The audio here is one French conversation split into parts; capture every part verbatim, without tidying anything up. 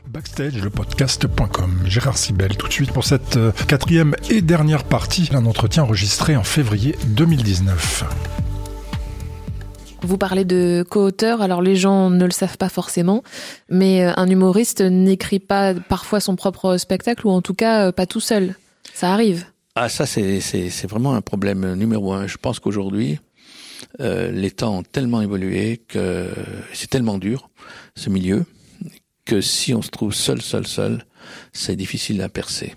Backstage, le podcast point com. Gérard Sibel, tout de suite pour cette euh, quatrième et dernière partie d'un entretien enregistré en février deux mille dix-neuf. Vous parlez de co-auteur, alors les gens ne le savent pas forcément, mais un humoriste n'écrit pas parfois son propre spectacle, ou en tout cas pas tout seul. Ça arrive. Ah, ça c'est, c'est, c'est vraiment un problème numéro un. Je pense qu'aujourd'hui, euh, les temps ont tellement évolué que c'est tellement dur, ce milieu, que si on se trouve seul, seul, seul, c'est difficile à percer.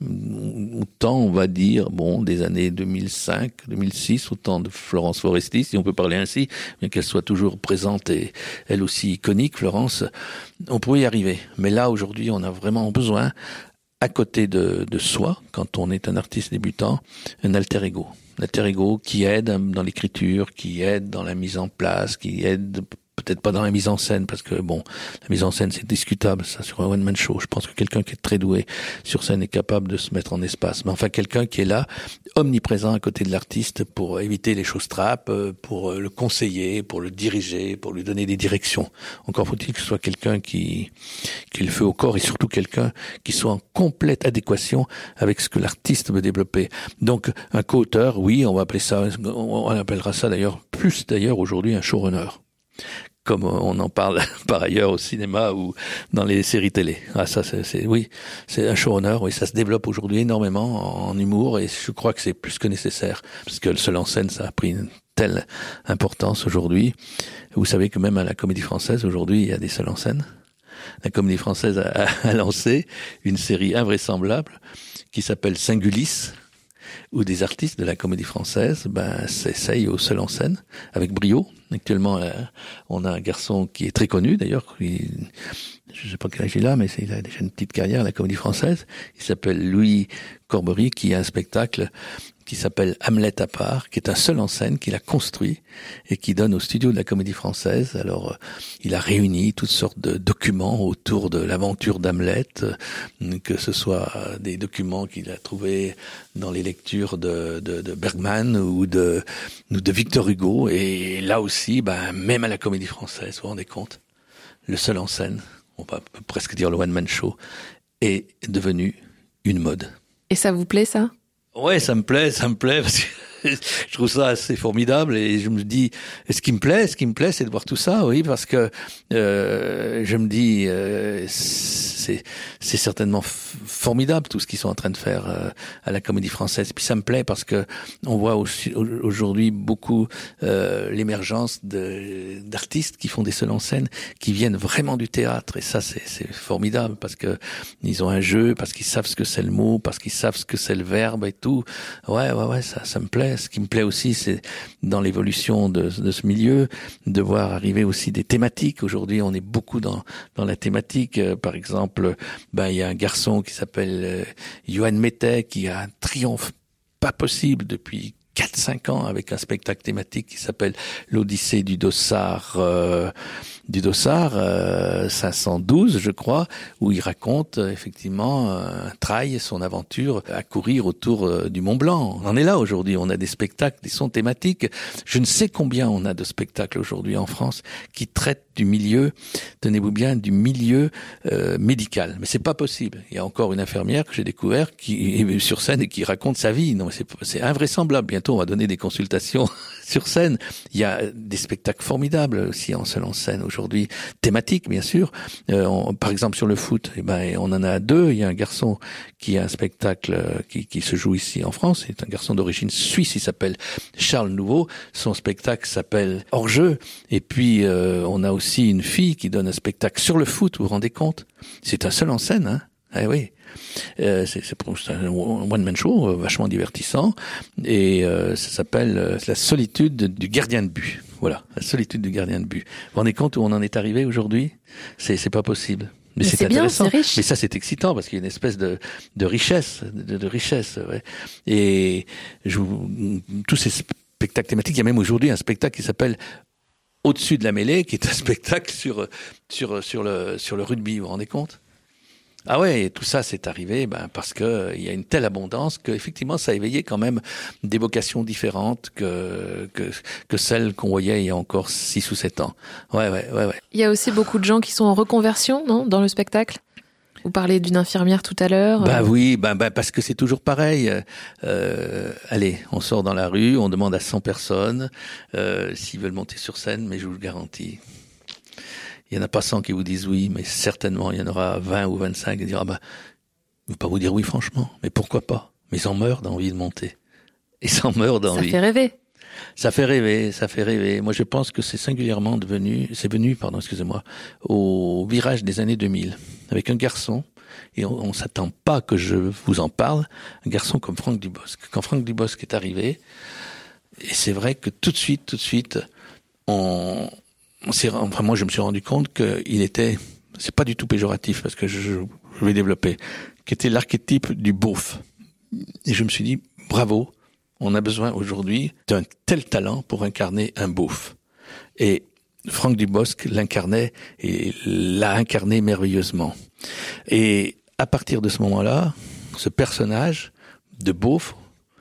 Autant on va dire, bon, des années deux mille cinq, deux mille six, au temps de Florence Foresti, si on peut parler ainsi, bien qu'elle soit toujours présente et elle aussi iconique, Florence, on pourrait y arriver. Mais là, aujourd'hui, on a vraiment besoin, à côté de, de soi, quand on est un artiste débutant, un alter ego. Un alter ego qui aide dans l'écriture, qui aide dans la mise en place, qui aide peut-être pas dans la mise en scène, parce que bon, la mise en scène c'est discutable, ça, sur un one-man show. Je pense que quelqu'un qui est très doué sur scène est capable de se mettre en espace. Mais enfin, quelqu'un qui est là, omniprésent à côté de l'artiste pour éviter les choses trappes, pour le conseiller, pour le diriger, pour lui donner des directions. Encore faut-il que ce soit quelqu'un qui, qui le fait au corps, et surtout quelqu'un qui soit en complète adéquation avec ce que l'artiste veut développer. Donc, un co-auteur, oui, on va appeler ça, on appellera ça d'ailleurs, plus d'ailleurs aujourd'hui un showrunner, comme on en parle par ailleurs au cinéma ou dans les séries télé. Ah, ça, c'est, c'est oui, c'est un showrunner. Oui, ça se développe aujourd'hui énormément en humour, et je crois que c'est plus que nécessaire, parce que le seul en scène, ça a pris une telle importance aujourd'hui. Vous savez que même à la Comédie Française aujourd'hui, il y a des seuls en scène. La Comédie Française a, a lancé une série invraisemblable qui s'appelle Singulis, où des artistes de la Comédie Française ben s'essayent au seul en scène avec brio. Actuellement, euh, on a un garçon qui est très connu d'ailleurs, qui, je ne sais pas quel âge il a, mais il a déjà une petite carrière à la Comédie Française. Il s'appelle Louis Corbery, qui a un spectacle qui s'appelle Hamlet à part, qui est un seul en scène qu'il a construit et qui donne au studio de la Comédie Française. Alors, euh, il a réuni toutes sortes de documents autour de l'aventure d'Hamlet, euh, que ce soit des documents qu'il a trouvés dans les lectures de, de, de Bergman ou de, ou de Victor Hugo. Et là aussi, ben, même à la Comédie Française, vous vous rendez compte, le seul en scène, on va presque dire le one-man show, est devenu une mode. Et ça vous plaît, ça ? Ouais, ça me plaît, ça me plaît, parce que je trouve ça assez formidable, et je me dis, ce qui me plaît, ce qui me plaît, c'est de voir tout ça, oui, parce que euh, je me dis, euh, c'est, c'est certainement f- formidable tout ce qu'ils sont en train de faire euh, à la Comédie Française. Puis ça me plaît parce que on voit aussi, aujourd'hui beaucoup euh, l'émergence de, d'artistes qui font des seuls en scène, qui viennent vraiment du théâtre, et ça c'est, c'est formidable parce que ils ont un jeu, parce qu'ils savent ce que c'est le mot, parce qu'ils savent ce que c'est le verbe et tout. Ouais, ouais, ouais, ça, ça me plaît. Ce qui me plaît aussi, c'est dans l'évolution de, de ce milieu, de voir arriver aussi des thématiques. Aujourd'hui, on est beaucoup dans dans la thématique. Euh, par exemple, ben il y a un garçon qui s'appelle euh, Johan Mettet, qui a un triomphe pas possible depuis quatre cinq ans avec un spectacle thématique qui s'appelle l'Odyssée du Dossard, euh, du Dossard euh, cinq cent douze, je crois, où il raconte euh, effectivement un trail, son aventure à courir autour euh, du Mont Blanc. On en est là aujourd'hui, on a des spectacles, des sons thématiques. Je ne sais combien on a de spectacles aujourd'hui en France qui traitent du milieu, tenez-vous bien, du milieu euh, médical. Mais c'est pas possible. Il y a encore une infirmière que j'ai découvert qui est sur scène et qui raconte sa vie. Non, c'est, c'est invraisemblable. Bientôt, on va donner des consultations sur scène. Il y a des spectacles formidables aussi en seul en scène aujourd'hui, thématiques bien sûr. Euh, on, par exemple sur le foot, eh ben on en a deux. Il y a un garçon qui a un spectacle qui, qui se joue ici en France. C'est un garçon d'origine suisse. Il s'appelle Charles Nouveau. Son spectacle s'appelle Hors-jeu. Et puis euh, on a aussi aussi une fille qui donne un spectacle sur le foot, vous vous rendez compte ? C'est un seul en scène, hein ? Eh oui. Euh, c'est, c'est, c'est un one-man show euh, vachement divertissant, et euh, ça s'appelle euh, La solitude du gardien de but. Voilà, La solitude du gardien de but. Vous vous rendez compte où on en est arrivé aujourd'hui ? C'est, c'est pas possible. Mais, Mais c'est, c'est intéressant. Bien, c'est riche. Mais ça, c'est excitant parce qu'il y a une espèce de, de richesse, de, de richesse. Ouais. Et je, tous ces spectacles thématiques, il y a même aujourd'hui un spectacle qui s'appelle Au-dessus de la mêlée, qui est un spectacle sur sur sur le sur le rugby, vous vous rendez compte ? Ah ouais, et tout ça c'est arrivé ben parce que il y a une telle abondance que effectivement ça a éveillé quand même des vocations différentes que que que celles qu'on voyait il y a encore six ou sept ans. Ouais ouais ouais ouais. Il y a aussi beaucoup de gens qui sont en reconversion, non, dans le spectacle. Vous parlez d'une infirmière tout à l'heure. Bah oui, bah, bah parce que c'est toujours pareil. Euh, allez, on sort dans la rue, on demande à cent personnes euh, s'ils veulent monter sur scène, mais je vous le garantis, il y en a pas cent qui vous disent oui, mais certainement il y en aura vingt ou vingt-cinq qui diront ah bah, je ne vais pas vous dire oui franchement, mais pourquoi pas. Mais ils en meurent d'envie de monter. Ils en meurent d'envie. Ça fait rêver. Ça fait rêver, ça fait rêver. Moi, je pense que c'est singulièrement devenu, c'est venu, pardon, excusez-moi, au virage des années deux mille, avec un garçon, et on, on s'attend pas que je vous en parle, un garçon comme Franck Dubosc. Quand Franck Dubosc est arrivé, et c'est vrai que tout de suite, tout de suite, on, on s'est, enfin, moi, je me suis rendu compte qu'il était, c'est pas du tout péjoratif, parce que je, je vais développer, qui était l'archétype du beauf. Et je me suis dit, bravo. On a besoin aujourd'hui d'un tel talent pour incarner un beauf. Et Franck Dubosc l'incarnait et l'a incarné merveilleusement. Et à partir de ce moment-là, ce personnage de beauf,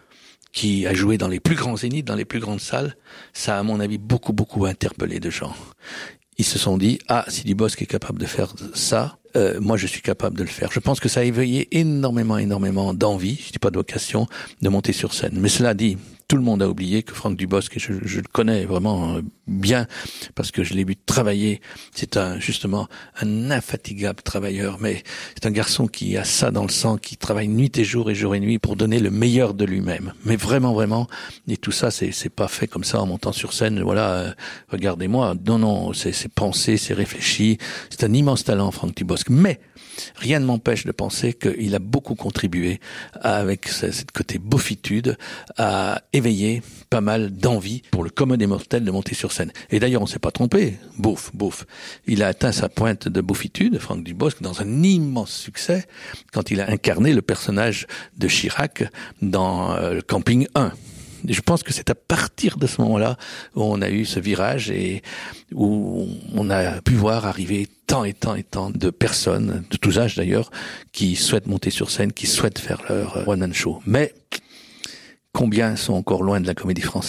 qui a joué dans les plus grands zéniths, dans les plus grandes salles, ça a à mon avis beaucoup, beaucoup interpellé de gens. Ils se sont dit, ah, si Dubosc est capable de faire ça, euh, moi je suis capable de le faire. Je pense que ça a éveillé énormément, énormément d'envie, je dis pas de vocation, de monter sur scène. Mais cela dit, tout le monde a oublié que Franck Dubosc, et je, je le connais vraiment bien, parce que je l'ai vu travailler, c'est un, justement, un infatigable travailleur, mais c'est un garçon qui a ça dans le sang, qui travaille nuit et jour et jour et nuit pour donner le meilleur de lui-même. Mais vraiment, vraiment, et tout ça, c'est, c'est pas fait comme ça en montant sur scène, voilà, euh, regardez-moi. Non, non, c'est, c'est pensé, c'est réfléchi. C'est un immense talent, Franck Dubosc. Mais, rien ne m'empêche de penser qu'il a beaucoup contribué à, avec cette côté beaufitude, à éveiller pas mal d'envie pour le commun des mortels de monter sur scène. Et d'ailleurs, on s'est pas trompé. Beauf, beauf. Il a atteint sa pointe de beaufitude, Franck Dubosc, dans un immense succès, quand il a incarné le personnage de Chirac dans euh, le Camping un. Et je pense que c'est à partir de ce moment-là où on a eu ce virage et où on a pu voir arriver tant et tant et tant de personnes, de tous âges d'ailleurs, qui souhaitent monter sur scène, qui souhaitent faire leur one-man show. Mais combien sont encore loin de la comédie française ?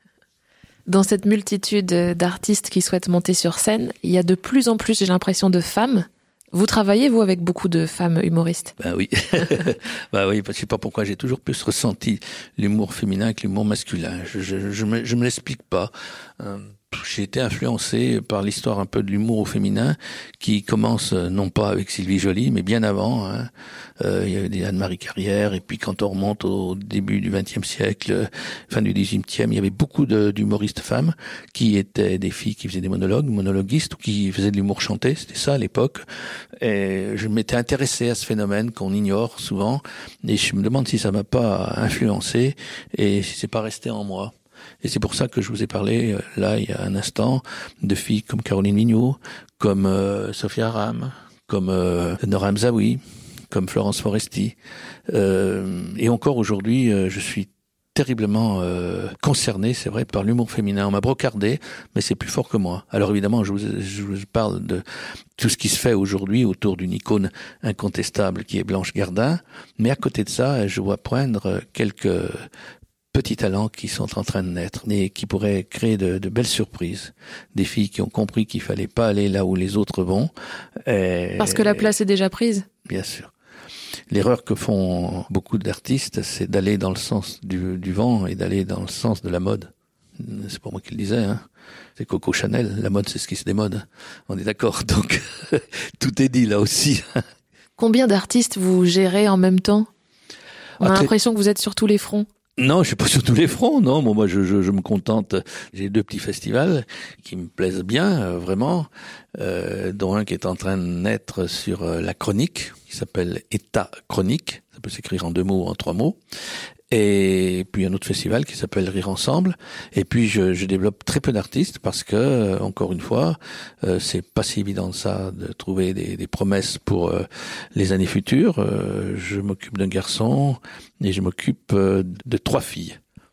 Dans cette multitude d'artistes qui souhaitent monter sur scène, il y a de plus en plus, j'ai l'impression, de femmes. Vous travaillez, vous, avec beaucoup de femmes humoristes? Ben oui. ben oui, je sais pas pourquoi j'ai toujours plus ressenti l'humour féminin que l'humour masculin. Je, je, je me, je me l'explique pas. Euh, j'ai été influencé par l'histoire un peu de l'humour au féminin, qui commence non pas avec Sylvie Joly, mais bien avant. Hein. Euh, il y avait des Anne-Marie Carrière, et puis quand on remonte au début du vingtième siècle, fin du dix-huitième, il y avait beaucoup de, d'humoristes femmes qui étaient des filles qui faisaient des monologues, monologuistes, ou qui faisaient de l'humour chanté. C'était ça à l'époque. Et je m'étais intéressé à ce phénomène qu'on ignore souvent, et je me demande si ça m'a pas influencé et si c'est pas resté en moi. Et c'est pour ça que je vous ai parlé, euh, là, il y a un instant, de filles comme Caroline Mignot, comme euh, Sophia Aram, comme euh, Nora Mzaoui, comme Florence Foresti. Euh, et encore aujourd'hui, euh, je suis terriblement euh, concerné, c'est vrai, par l'humour féminin. On m'a brocardé, mais c'est plus fort que moi. Alors évidemment, je vous, je vous parle de tout ce qui se fait aujourd'hui autour d'une icône incontestable qui est Blanche Gardin, mais à côté de ça, je vois poindre quelques petits talents qui sont en train de naître et qui pourraient créer de, de belles surprises. Des filles qui ont compris qu'il fallait pas aller là où les autres vont. Et parce que la place est déjà prise. Bien sûr. L'erreur que font beaucoup d'artistes, c'est d'aller dans le sens du, du vent et d'aller dans le sens de la mode. C'est pas moi qui le disais, hein. C'est Coco Chanel. La mode, c'est ce qui se démode. On est d'accord. Donc, tout est dit là aussi. Combien d'artistes vous gérez en même temps? On a ah, l'impression que vous êtes sur tous les fronts. Non, je suis pas sur tous les fronts, non. Bon, moi, je, je, je me contente. J'ai deux petits festivals qui me plaisent bien, euh, vraiment, euh, dont un qui est en train de naître sur euh, la chronique, qui s'appelle État Chronique. Ça peut s'écrire en deux mots ou en trois mots. Et puis un autre festival qui s'appelle Rire Ensemble. Et puis je, je développe très peu d'artistes parce que, euh, encore une fois, euh, c'est pas si évident de ça de trouver des, des promesses pour euh, les années futures. Euh, je m'occupe d'un garçon et je m'occupe euh, de trois filles.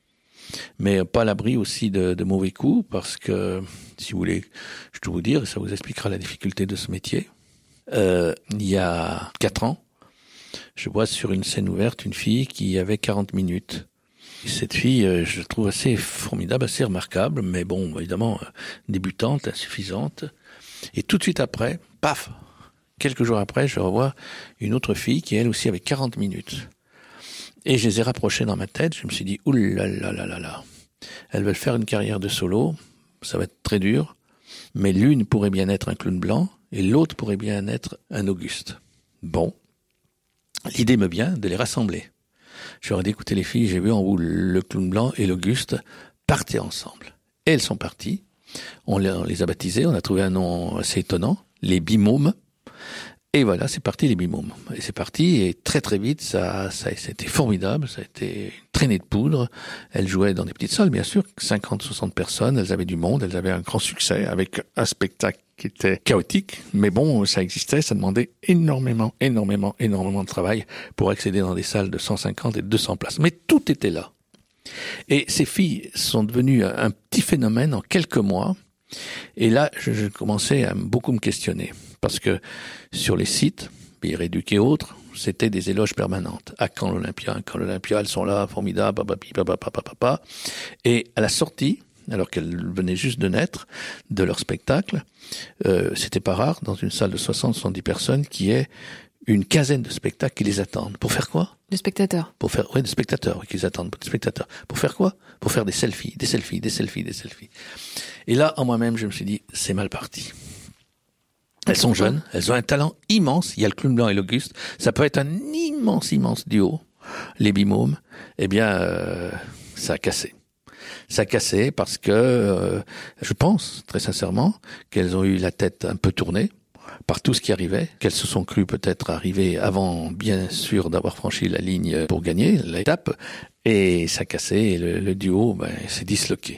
Mais pas à l'abri aussi de, de mauvais coups parce que, si vous voulez, je peux vous dire, et ça vous expliquera la difficulté de ce métier. Euh, il y a quatre ans, je vois sur une scène ouverte une fille qui avait quarante minutes. Et cette fille, je la trouve assez formidable, assez remarquable, mais bon, évidemment, débutante, insuffisante. Et tout de suite après, paf, quelques jours après, je revois une autre fille qui, elle aussi, avait quarante minutes. Et je les ai rapprochés dans ma tête. Je me suis dit, oulala, là, là, là. Elles veulent faire une carrière de solo. Ça va être très dur. Mais l'une pourrait bien être un clown blanc et l'autre pourrait bien être un Auguste. Bon. L'idée me vient de les rassembler. Je leur ai dit, écoutez les filles, j'ai vu en vous le clown blanc et l'Auguste. Partez ensemble. Et elles sont parties. On les, on les a baptisées. On a trouvé un nom assez étonnant. Les Bimômes. Et voilà, c'est parti les Bimômes. Et c'est parti, et très très vite, ça, ça, ça a été formidable, ça a été une traînée de poudre. Elles jouaient dans des petites salles, bien sûr, cinquante, soixante personnes, elles avaient du monde, elles avaient un grand succès, avec un spectacle qui était chaotique, mais bon, ça existait, ça demandait énormément, énormément, énormément de travail pour accéder dans des salles de cent cinquante et deux cents places. Mais tout était là. Et ces filles sont devenues un petit phénomène en quelques mois, et là, je, je commençais à beaucoup me questionner. Parce que sur les sites, Biréduc et autres, c'était des éloges permanentes. À quand l'Olympia, à quand l'Olympia, elles sont là, formidables, papapi, papa, papa, papa. Et à la sortie, alors qu'elles venaient juste de naître, de leur spectacle, euh, c'était pas rare, dans une salle de soixante à soixante-dix personnes, qui ait une quinzaine de spectacles qui les attendent. Pour faire quoi? Des spectateurs. Pour faire, ouais, des spectateurs, oui, qui les attendent, des spectateurs. Pour faire quoi? Pour faire des selfies, des selfies, des selfies, des selfies. Et là, en moi-même, je me suis dit, c'est mal parti. Elles sont jeunes, elles ont un talent immense. Il y a le clown blanc et l'Auguste. Ça peut être un immense, immense duo. Les Bimômes, eh bien, euh, ça a cassé. Ça a cassé parce que, euh, je pense, très sincèrement, qu'elles ont eu la tête un peu tournée par tout ce qui arrivait, qu'elles se sont crues peut-être arriver avant, bien sûr, d'avoir franchi la ligne pour gagner l'étape. Et ça a cassé et le, le duo ben, s'est disloqué.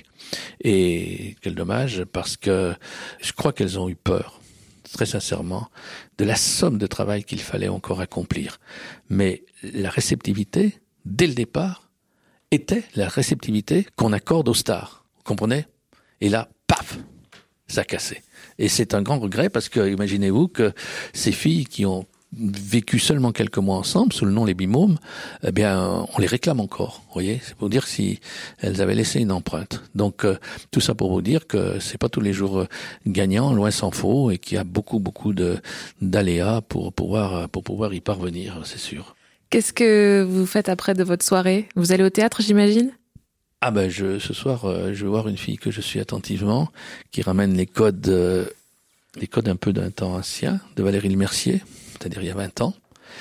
Et quel dommage, parce que je crois qu'elles ont eu peur, très sincèrement, de la somme de travail qu'il fallait encore accomplir. Mais la réceptivité, dès le départ, était la réceptivité qu'on accorde aux stars. Vous comprenez? Et là, paf, ça a cassé. Et c'est un grand regret parce que, imaginez-vous que ces filles qui ont vécu seulement quelques mois ensemble, sous le nom les Bimômes, eh bien, on les réclame encore. Vous voyez, c'est pour dire si elles avaient laissé une empreinte. Donc, euh, tout ça pour vous dire que c'est pas tous les jours euh, gagnant, loin s'en faut, et qu'il y a beaucoup, beaucoup de d'aléas pour pouvoir pour pouvoir y parvenir, c'est sûr. Qu'est-ce que vous faites après de votre soirée? Vous allez au théâtre, j'imagine? Ah ben, je ce soir, euh, je vais voir une fille que je suis attentivement, qui ramène les codes, euh, les codes un peu d'un temps ancien, de Valérie Lemercier. C'est-à-dire il y a vingt ans.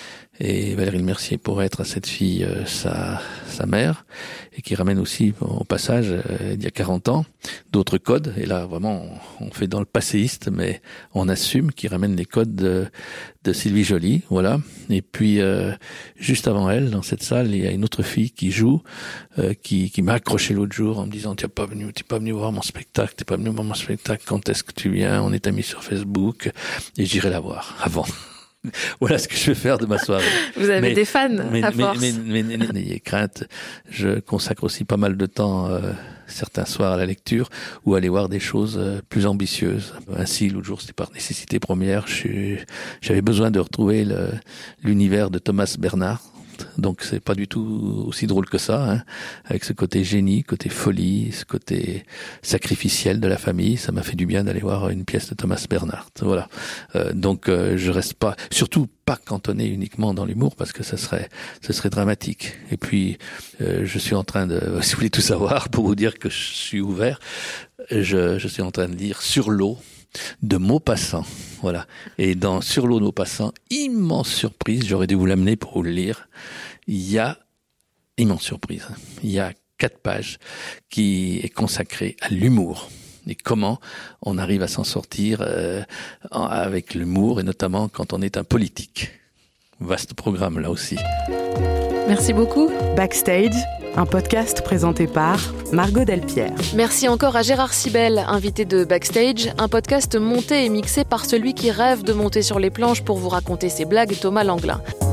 Et Valérie Lemercier pourrait être à cette fille euh, sa, sa mère, et qui ramène aussi, au passage, euh, il y a quarante ans, d'autres codes. Et là, vraiment, on, on fait dans le passéiste, mais on assume, qui ramène les codes de, de Sylvie Joly, voilà. Et puis, euh, juste avant elle, dans cette salle, il y a une autre fille qui joue, euh, qui, qui m'a accroché l'autre jour en me disant, t'es pas venu, t'es pas venu voir mon spectacle, t'es pas venu voir mon spectacle, quand est-ce que tu viens? On est amis sur Facebook, et j'irai la voir avant. Voilà ce que je vais faire de ma soirée. Vous avez mais, des fans, mais, à mais, force. Mais, mais, mais, mais n'ayez crainte, je consacre aussi pas mal de temps, euh, certains soirs, à la lecture, ou à aller voir des choses euh, plus ambitieuses. Ainsi, l'autre jour, c'était par nécessité première, je suis, j'avais besoin de retrouver le, l'univers de Thomas Bernhard. Donc c'est pas du tout aussi drôle que ça, hein, avec ce côté génie, côté folie, ce côté sacrificiel de la famille. Ça m'a fait du bien d'aller voir une pièce de Thomas Bernhard. Voilà. Euh, donc euh, je reste pas, surtout pas cantonné uniquement dans l'humour, parce que ça serait, ce serait dramatique. Et puis euh, je suis en train de, si vous voulez tout savoir, pour vous dire que je suis ouvert, je, je suis en train de lire Sur l'eau de Maupassant, voilà. Et dans Sur l'eau de Maupassant, immense surprise, j'aurais dû vous l'amener pour vous le lire. Il y a immense surprise. Il y a quatre pages qui est consacrée à l'humour et comment on arrive à s'en sortir euh, avec l'humour, et notamment quand on est un politique. Vaste programme là aussi. Merci beaucoup. Backstage, un podcast présenté par Margot Delpierre. Merci encore à Gérard Sibel, invité de Backstage, un podcast monté et mixé par celui qui rêve de monter sur les planches pour vous raconter ses blagues, Thomas Langlin.